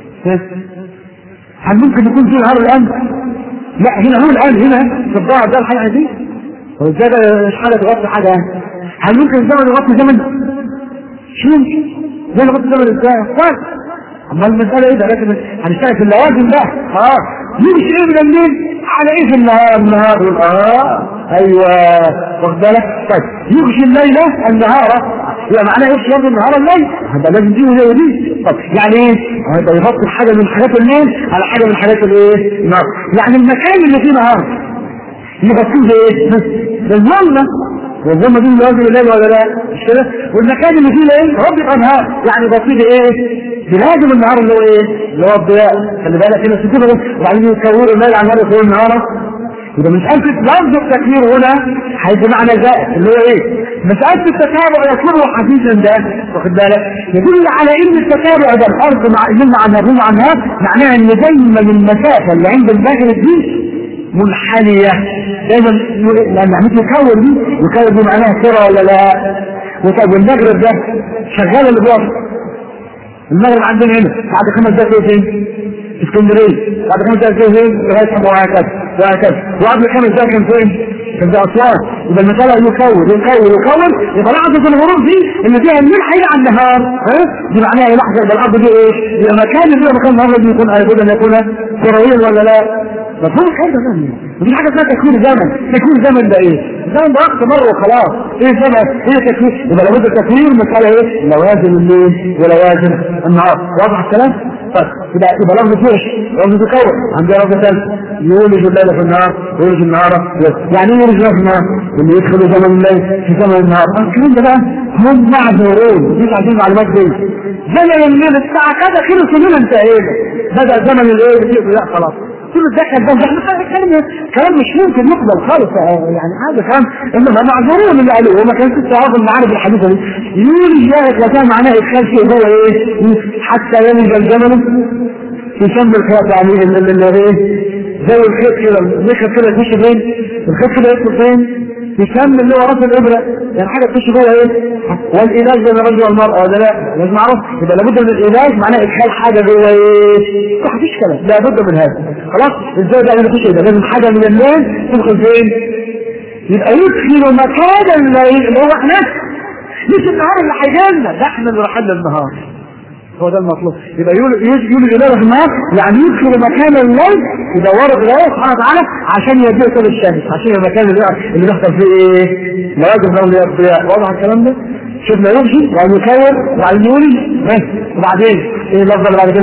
هل ممكن يكون في نهار الان؟ لا هنا هو الان هنا في الضاع ده الحاجه دي وازاي ده مش حاجه تغطي حاجه يعني. هل ممكن الزمن يغطي زمن؟ شو ممكن؟ زي يغطي زمن ازاي؟ طيب اما المساله ايه ده؟ لكن هنشتغل في اللوازم ده. اه يمشي ايه من الليل على ايه في النهار؟ النهار والاه ايوه واخد بالك. طيب يغشي الليل النهار يبقى معناه يغشي برضه النهار الليل. هذا لازم دي وزي دي. طب يعني ايه؟ هيبقى يغطي حاجه من حاجات الليل على حاجه من حاجات الايه؟ النهار. يعني المكان اللي فيه نهار يغطيه بايه؟ بالظلمه. والظلمه دي لازم الليل ولا لا؟ مش كده؟ والمكان اللي فيه ايه؟ ربط انهار يعني يغطيه بايه؟ بلازم النهار اللي هو ايه؟ اللي هو الضياء. خلي بالك هنا ستين بس وبعدين يكوروا الليل على النهار يكوروا النهار. يبقى مسألة لفظ التكبير هنا هيبقى معنى زائد اللي هو ايه؟ مسألة التتابع يطلبه حديثا ده واخد بالك يدل على ان التتابع ده الارض مع يدل عن الرجوع عنها معناها ان دايما المسافة اللي عند المغرب دي منحنية دايما لان عملت يكون دي يكون دي معناها كرة ولا لا؟ وطب المغرب ده شغال اللي بيوصل المغرب عندنا هنا بعد خمس دقائق فين؟ اسكندريه بعد خمس دقائق فين؟ لغايه حمى وهكذا وهكذا وقبل خمس دقائق كان فين؟ كان في اسوان يبقى المساله يكون يكون يكون يبقى لحظه الغروب دي اللي فيها الليل هيجي على النهار ها دي معناها ايه لحظه يبقى الارض دي ايه؟ يبقى مكان اللي هو مكان النهار يكون لابد ان يكون كرويا ولا لا؟ مفهوم الكلام ده فاهم؟ مفيش حاجه اسمها تكوين زمن، تكوين زمن ده ايه؟ الزمن ده وقت مر وخلاص، ايه زمن؟ ايه تكوين؟ يبقى لابد التكوين مساله ايه؟ لوازم الليل ولوازم النهار، واضح الكلام؟ طيب يبقى يبقى لفظ فرش، لفظ تكون، عندنا لفظ ثالث يولج الليل في النهار ويولج النهار يعني ايه يولج الليل في النهار؟ اللي يدخل زمن الليل في زمن النهار، الكلام ده بقى هم معذورين، مش عايزين معلومات دي. زمن الليل الساعه كذا خلص الليل انتهينا، بدا زمن الليل لا خلاص كل الدخل ده كلام كلام مش ممكن يقبل خالص يعني هذا كلام انما معذورون اللي قالوه وما كانش استوعاب المعارف الحديثه دي يولج ذلك وكان معناه ادخال شيء جوه ايه حتى يلج الجمل يسمى الخياط يعني اللي ايه زي الخيط كده الخيط كده يخش فين الخيط كده يدخل فين يسمى اللي هو راس الابره يعني حاجه تخش جوه ايه والعلاج بين الرجل والمراه ولا لا لازم اعرف يبقى لابد من العلاج معناه ادخال حاجه جوه ايه مفيش كلام لابد من هذا خلاص ازاي بقى نخش ده لازم حاجه من الليل تدخل فين يبقى يدخل مكان الليل اللي هو احنا مش النهار اللي هيجي لنا ده احنا اللي رايحين للنهار هو ده المطلوب يبقى يولد يولد الى النهار يعني يدخل مكان الليل يدور الله سبحانه وتعالى عشان يديه كل الشمس عشان المكان اللي اللي بيحصل فيه ايه لوازم دولة الضياء واضح الكلام ده شفنا يمشي وبعدين يكور وبعدين يولد وبعدين ايه اللفظه اللي بعد كده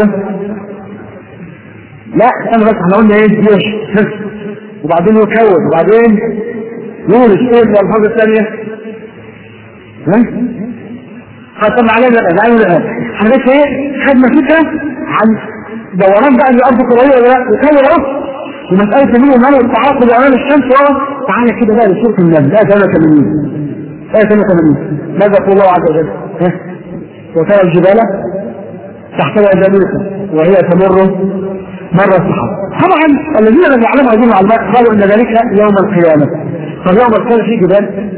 لا انا بس احنا قلنا ايه يمشي وبعدين يكور وبعدين يولد ايه الالفاظ الثانيه ها ختم علينا الان الان احنا بس ايه خدنا فكره عن دوران بقى الارض كرويه ولا لا وكان اهو ومساله مين ومعنى التعاقد امام الشمس ورا تعالى كده بقى لسوره النمل ايه ثلاثة وثمانين ايه ثلاثة وثمانين ماذا يقول الله عز وجل وترى الجبال تحتها جميلة وهي تمر مر السحاب طبعا الذين لم يعلموا هذه المعلومات قالوا ان ذلك يوم القيامه فاليوم القيامه في جبال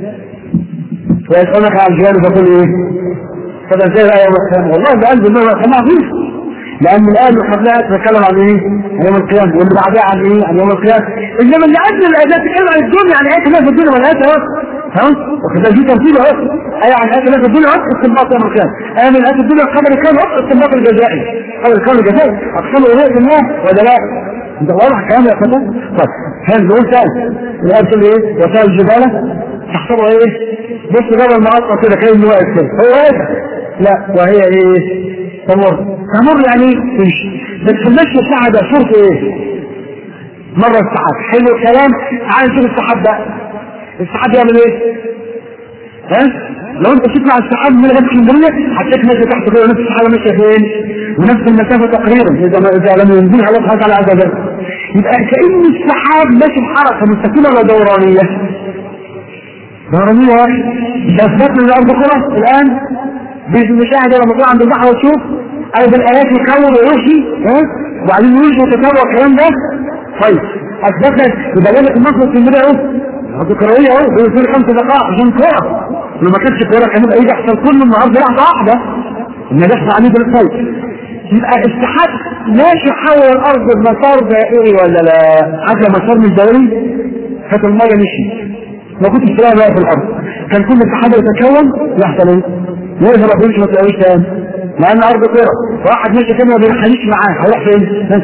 ويسألك عن الجبال تقول ايه فده ازاي بقى يوم القيامه والله ده قلب النور ما فيش لان الان قبلها تتكلم عن ايه عن يوم القيامه واللي بعدها عن ايه عن يوم القيامه انما اللي قبل الايات تتكلم عن الدنيا عن ايه كلام في الدنيا ولا ايه ها وكذا في تمثيل اهو اي عن ايه كلام في الدنيا اهو استنباط يوم القيامه ايه من ايه الدنيا الخبر كان اهو استنباط الجزائي خبر كان الجزائي اقسم ايه في الله ولا لا انت واضح الكلام يا اخوانا طيب هل نقول ثاني الايه بتقول ايه وترى الجبال تحسبها ايه بص جبل المعطى كده كأنه واقف كده هو واقف لا وهي ايه تمر تمر يعني تمشي بس في المشي الساعة ده صورته ايه مرة السحاب حلو الكلام عايز تشوف السحاب ده السحاب يعمل ايه ها لو انت تطلع السحاب من غير اسكندريه هتلاقي ماشي تحت كده نفس السحابه ماشيه فين ونفس المسافه تقريبا اذا ما اذا لم ينزل على الله تعالى عز وجل يبقى كأن السحاب ماشي بحركه مستقيمه ولا دورانيه دورانيه واحد اثبتنا الارض كره الان بمشاهده لما تروح عند البحر وتشوف او بالايات يكون ويمشي ها وبعدين يمشي وتتابع الكلام ده طيب اثبتنا يبقى لك النصر في البدايه اهو الارض كرويه اهو بيصير خمس دقائق عشان كوره لما كانش كوره كان يبقى يجي يحصل كل النهارده لحظه واحده ان يحصل عليه بالخير يبقى السحاب ماشي حول الارض بمسار دائري ولا لا حتى مسار مش دائري كانت الميه مشي ما كنتش تلاقي بقى في الارض كان كل السحاب يتكون يحصل ايه يظهر يمشي ما تلاقيش تاني لان الارض كره واحد ماشي كده ما بينحنيش معاه هيروح فين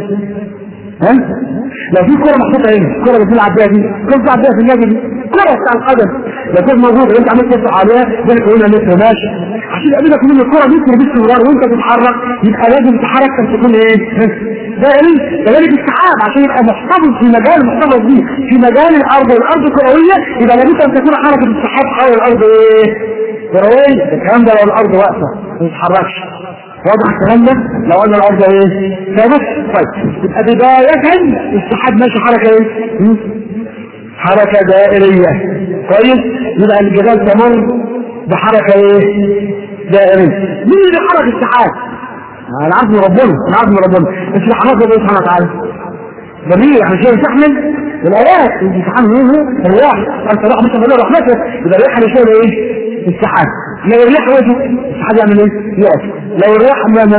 ها لو في كره محطوطه هنا الكره اللي بتلعب بيها دي كره بتلعب بيها في النادي دي كره بتاع القدم لو كانت موجوده انت عملت تطلع عليها بينك وبين متر ماشي عشان يقابلك من الكره دي تربيت صغار وانت تتحرك يبقى لازم تحرك تكون ايه دائري كذلك السحاب عشان يبقى محتفظ في مجال محتفظ بيه في مجال الارض والارض كرويه يبقى لابد ان تكون حركه السحاب حول الارض ايه كرويه الكلام ده لو الارض واقفه ما تتحركش واضح الكلام ده لو ان الارض ايه ثابت طيب يبقى بدايه السحاب ماشي حركه ايه حركة دائرية. كويس؟ يبقى الجبال تمر بحركة ايه؟ دائرية. مين اللي حرك السحاب؟ العزم ربنا، العزم ربنا. بس اللي حركه ايه سبحانه وتعالى؟ جميل. احنا شايف تحمل الايات السحاب ايه؟ الرياح. انت راح مثلا بدل رحمته يبقى الرياح اللي شايل ايه؟ السحاب. لو الرياح وقفت السحاب يعمل ايه؟ يقف. لو الرياح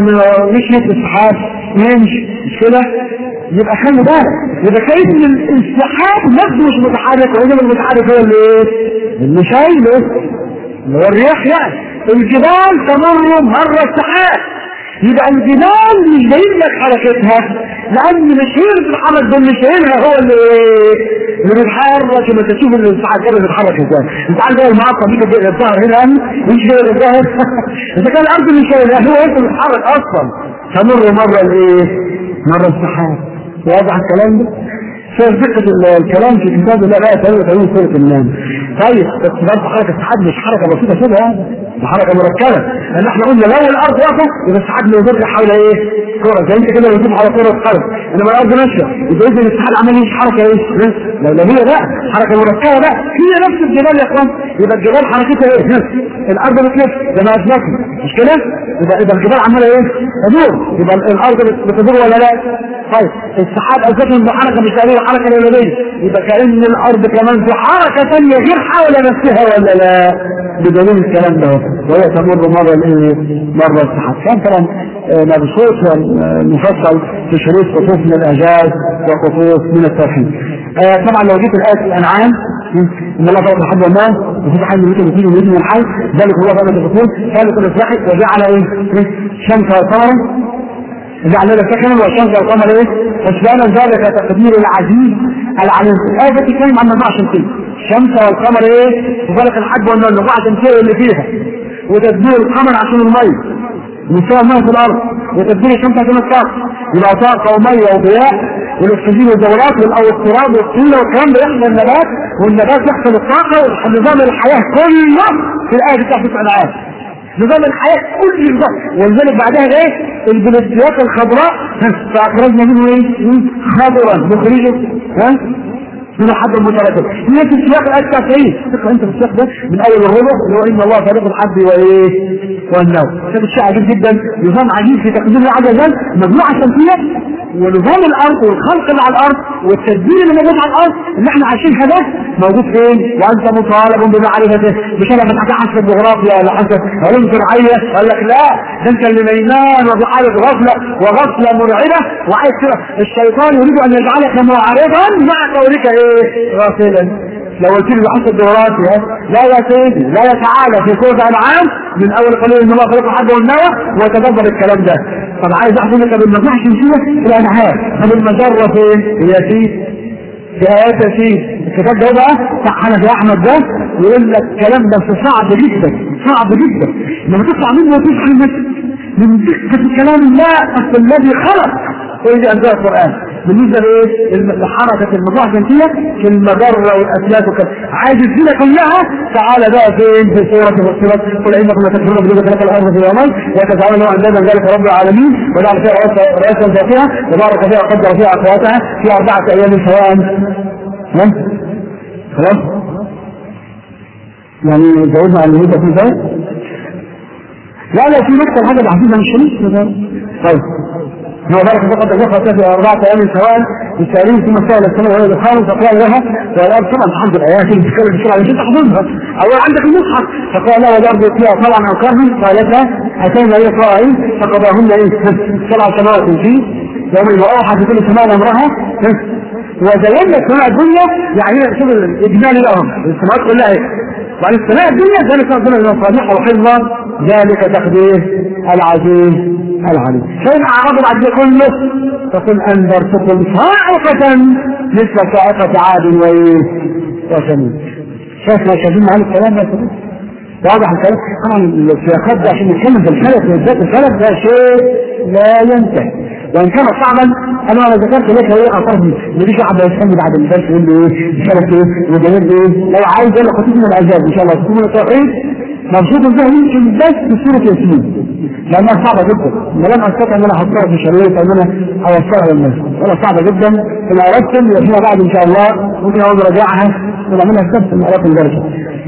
مشيت السحاب يمشي. مش كده؟ يبقى خلي بالك، يبقى كأن السحاب نفسه مش متحرك، وإنما المتحرك هو اللي ايه؟ اللي شايله اللي هو الرياح. يعني الجبال تمر مر السحاب. يبقى الجبال مش باين لك حركتها، لأن مشير بتتحرك بالمشيرها هو اللي اللي بيتحرك. لما تشوف السحاب كده بيتحرك ازاي؟ انت عارف ايه المعطى بيجي الظهر هنا مش غير الظهر. اذا كان الارض مش هو انت بتتحرك اصلا. تمر مره الايه؟ مره السحاب. واضح الكلام ده؟ شوف دقة الكلام في كتاب الله لا يتعلم تعلم سورة النام. طيب برضه حركة السحاب مش حركة بسيطة كده يعني، دي حركة مركبة. لأن احنا قلنا لو الأرض واقفة يبقى السحاب بيدور حول ايه؟ كرة زي انت كده بتشوف على كرة قدم، انما الأرض ماشية يبقى إذا السحاب عمال يمشي حركة ايه؟ لو لا هي لا حركة مركبة بقى هي نفس الجبال يا اخوان. يبقى الجبال حركتها ايه؟ الأرض بتلف زي ما أسمعكم مش كده؟ يبقى إذا الجبال عمالة ايه؟ تدور. يبقى الأرض بتدور ولا لا؟ طيب السحاب أساسا بحركة مش تقريبا حركة ليلية، يبقى كأن الأرض كمان في حركة ثانية غير حول نفسها ولا لا؟ بدليل الكلام ده وهي تمر مرة الايه؟ مرة السحاب. كان طبعا مبسوط مفصل في شروط خطوط من الإعجاز وخطوط من التوحيد. آه طبعا لو جيت الآية الأنعام إن الله تعالى حد الماء وفي حد يمكن يكون يمكن من الحي ذلك هو بابا الخطوط ثالث الإصلاح وجعل ايه؟ شمس وقمر جعل لنا سكنا والشمس والقمر ايه؟ حسبانا ذلك تقدير العزيز العليم. الآية بتتكلم عن مجموعة شمسية الشمس والقمر ايه؟ وذلك الحج وان المجموعة الشمسية اللي فيها وتدبير القمر عشان المية مستوى الماء في الارض وتدبير الشمس عشان الطاقة يبقى طاقة ومية وضياء والاكسجين والدورات والاضطراب والطيلة والكلام ده يحصل النبات والنبات يحصل الطاقة ونظام الحياة كله في الآية بتاعت الأنعام. نظام الحياة كل نظام. ولذلك بعدها ايه؟ البلديات الخضراء فاخرجنا منه ايه؟ خضرا نخرجه ها؟ من حد المتركب. هي في السياق الآية تسعين تقرأ انت في السياق ده من اول الربع اللي هو ان الله فارق الحب وايه؟ والنوم. شوف الشيء عجيب جدا، نظام عجيب في تقدير الله عز وجل، مجموعة شمسية ونظام الارض والخلق اللي على الارض والتدبير اللي موجود على الارض اللي احنا عايشينها ده موجود فين؟ وانت مطالب بمعرفته مش انا بتحكي حسب الجغرافيا ولا حسب علوم زراعيه. قال لك لا ده انت اللي ميلان وفي حاله غفله وغفله مرعبه وعايز كده الشيطان يريد ان يجعلك معرضا مع كونك ايه؟ غافلا. لو قلت لي بحسب الجغرافيا لا يا سيدي لا يتعالى في سوره الانعام من اول قليل ان الله خلق الحب والنوى وتدبر الكلام ده. طب عايز احكي لك بالمجموعه الشمسيه في الانهار. طب المجره فين؟ هي في في ايات في الكتاب ده بقى بتاع حنفي احمد ده يقول لك الكلام ده صعب جدا صعب جدا لما تطلع منه وتفهم من دقه كلام الله الذي خلق ويجي انزل القران. بالنسبه لايه؟ لحركه المجموعه الشمسيه في المجره والاسلاك وكذا عايز الدنيا كلها تعالى بقى فين؟ في سوره فصلت قل انكم لتكفرون بالله خلق الارض في يومين وتجعلون له اندادا ذلك رب العالمين وجعل فيها راسا ذاتها وبارك فيها وقدر فيها اقواتها في اربعه ايام سواء. خلاص؟ يعني زودنا على المده في ذلك؟ لا لا في نقطه حاجه عزيزه مش شريك. طيب هو بارك الله قد ذكر في أربعة أيام سواء بالتاريخ ثم سأل السماء وهي دخان فقال لها والأرض طبعا تحمد الآيات اللي بتتكلم بسرعة عشان تحفظها. أول عندك المصحف فقال لها والأرض فيها طبعا أوكارها قالت لها أتينا إلى إسرائيل فقضاهن إيه؟ سبع سماوات في يوم وأوحى في كل سماء أمرها وزينا السماء الدنيا يعني شوف الإجمالي لهم السماوات كلها إيه؟ وعن السماء الدنيا ذلك ربنا المصالح وحفظا ذلك تقدير العزيز العليم. فإن أعرضوا بعد كله فقل أنذرتكم صاعقة مثل صاعقة عاد وثمود. شايف ما شايفين هذا الكلام ده؟ واضح الكلام؟ طبعا السياقات ده عشان نتكلم في الفلك بالذات الفلك ده شيء لا ينتهي وان كان صعبا. انا انا ذكرت لك هو اعترضني مفيش واحد يستنى بعد الدرس يقول لي ايه الفلك ايه وجميل ايه لو عايز يلا خطوط من الاعجاز ان شاء الله تكون التوحيد مبسوط ازاي يمكن بس بسوره ياسين لانها صعبه جدا. ما لم استطع ان انا احطها في شريط ان انا اوصلها للناس مسألة صعبة جدا. إن أردتم يسمع بعد إن شاء الله ممكن أقول راجعها ونعملها السبت من أردتم درجة.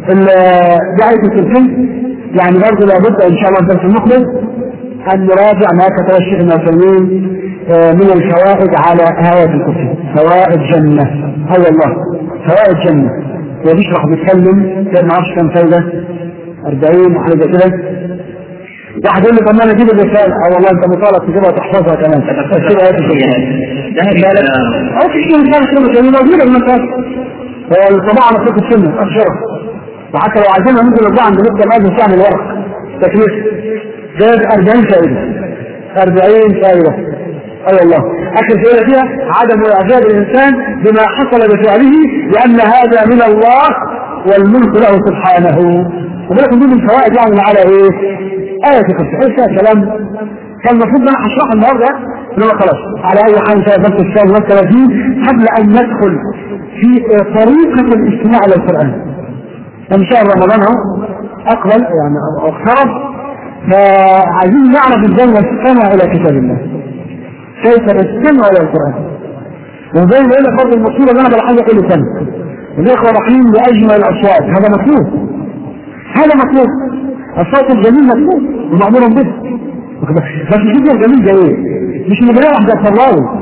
دعاية الكرسي يعني برضه لابد إن شاء الله الدرس المقبل أن نراجع ما كتب الشيخ ابن عثيمين من الفوائد على آية الكرسي. فوائد جنة، هو الله فوائد جنة. وبيشرح بيتكلم كان ما اعرفش كم فايدة أربعين حاجة كده. واحد يقول لي طب انا اجيب الرسالة، اه والله انت مطالب تجيبها وتحفظها كمان. تفسير آية الكرسي. أو في شيء رسالة كلمة جميلة موجودة بالمنطقة. والطباعة على فوق السنة أبشرة. وحتى لو عايزينها ممكن نرجع عند نبدأ ماذا تعمل الورق تكليف جايب أربعين فائدة أربعين فائدة. اي أيوة الله. اخر فائدة فيها عدم اعجاب الانسان بما حصل بفعله لان هذا من الله والملك له سبحانه. ولكن دي من الفوائد يعني على ايه؟ آية الكرسي فيها كلام كان المفروض ان انا هشرحه النهارده انما خلاص على اي حال فيها درس الثاني والثلاثين قبل ان ندخل في طريقة الاستماع للقرآن. ان شاء الله رمضان اهو اقبل يعني اقترب، فعايزين نعرف ازاي نستمع الى كتاب الله، كيف نستمع الى القرآن. وزي ما قلنا برضه المصيبة اللي انا بلاحظها كل سنة الاخوة رايحين لاجمل الاصوات، هذا مطلوب هذا مطلوب الصوت الجميل مطلوب ومأمور به، بس الشيء الجميل ده ايه؟ مش اللي بيروح ده صلاوي،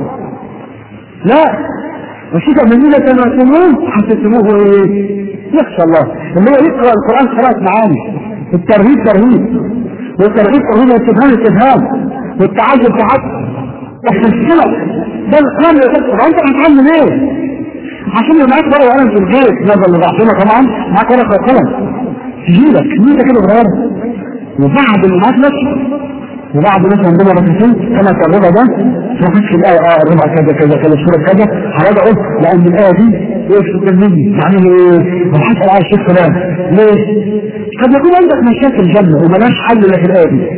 لا الشيء الجميل ده كما تسموه حسيتموه ايه؟ يخشى الله اللي هو يقرأ القرآن قراءة معاني، الترهيب ترهيب والترهيب ترهيب والاستفهام استفهام والتعجب تعجب. احنا السلف ده القرآن يقول انت هتعمل ايه؟ عشان يبقى معاك ورقة وقلم في الجيب نظر لبعضنا طبعا معاك ورقة وقلم تجيلك نيتك كده صغيرة وبعد اللي معاك نفسه وبعد مثلا عندنا ركعتين كما كان الربع ده تخش في الآية اه الربع كذا كذا كذا سورة كذا هرجع اقول لأن الآية دي ايه مني يعني ايه وحتى الآية الشيخ فلان ليه؟ قد يكون عندك مشاكل جنة وملاش حل لك الآية دي.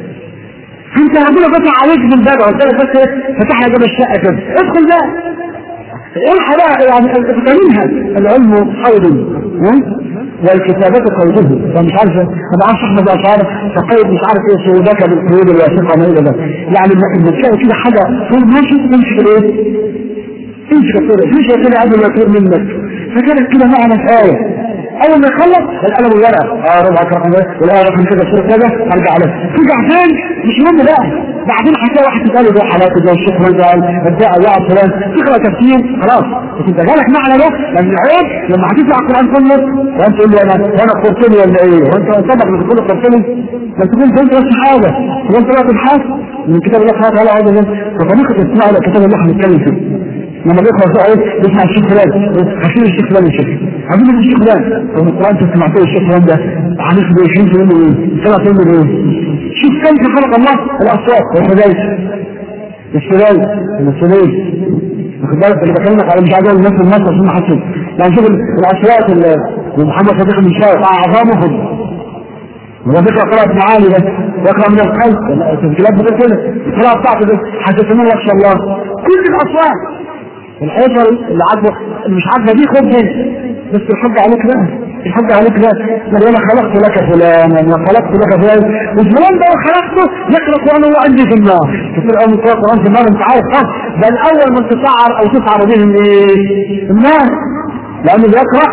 انت ربنا فتح عليك بالباب قلت لك بس فتح لك باب الشقة كده ادخل بقى الحق بقى يعني منها العلم قيد والكتابات قيده فمش عارف ما بعرفش احمد اشعار فقيد مش عارف ايه سوداك بالقيود الواثقه ما الى ذلك يعني لما تلاقي كده حاجه طول ماشي تمشي بالايه؟ تمشي كده مش كده قبل ما يطير منك فكانت كده معنى ايه اول ما يخلص القلم والورقه اه ربع رقم ولا رقم كده صوره كذا ارجع له ترجع فين مش مهم بقى بعدين هتلاقي واحد تقول له حالات زي الشيخ رجال الداعي يقعد فلان تقرا تفسير خلاص انت جالك معنى ده لان عيب لما هتسمع القران كله وانت تقول لي انا انا قرطني ولا ايه وانت سبق ما تقول قرطني ما تكون فهمت بس حاجه وانت بقى تبحث من كتاب الله سبحانه وتعالى عاوز فطريقه الاستماع الى كتاب الله هنتكلم فيه لما بيقرأ سؤال يسمع الشيخ فلان هشيل الشيخ فلان الشيخ عجيب الشيخ فلان لما القرآن تسمعته الشيخ فلان ده عارف بيشين في منه ايه سبع في منه ايه شوف كيف خلق الله الأصوات والحدايث السلاي السلاي واخد بالك اللي بكلمك على مش عايز اقول الناس الناس عشان ما حسيت يعني شوف الأصوات اللي محمد صديق بن شايف أعظمهم وذكر قراءة معاني بس يقرأ من القلب التسجيلات بتقول كده القراءة بتاعته بس حسيتموه يخشى الله كل الأصوات الحجر اللي عاجبه مش عاجبه دي خد منه بس الحج عليك بقى الحج عليك بقى ما انا خلقت لك فلانا انا خلقت لك فلان وفلان ده خلقته يقرا قران هو عندي في النار كتير قوي من قران في النار انت عارف خلاص ده الاول من تسعر او تسعر بهم ايه النار لانه بيقرا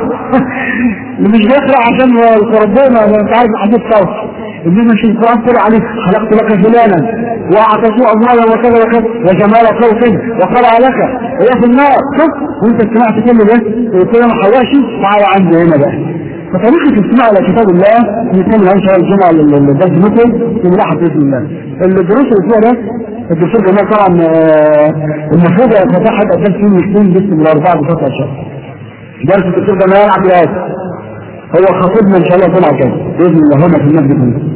مش بيقرا عشان ربنا انت عارف حديث صوت انما مش القران طلع عليه خلقت لك فلانا واعطيته اموالا وكذا وكذا وجمال صوت وقرا لك وهي في النار شوف وانت سمعت كل ده قلت له ما حواشي تعالى عندي هنا بقى فطريقه الاستماع الى كتاب الله نتكلم عن شهر الجمعه للدرس مثل في ملاحظه باذن الله الدروس الاسبوع ده الدكتور جمال طبعا المفروض يتفتح الدرس فيه الاثنين بس من الاربعه بفتره الشهر درس الدكتور جمال عبد العزيز هو خطيبنا ان شاء الله طلع كده باذن الله هنا في المسجد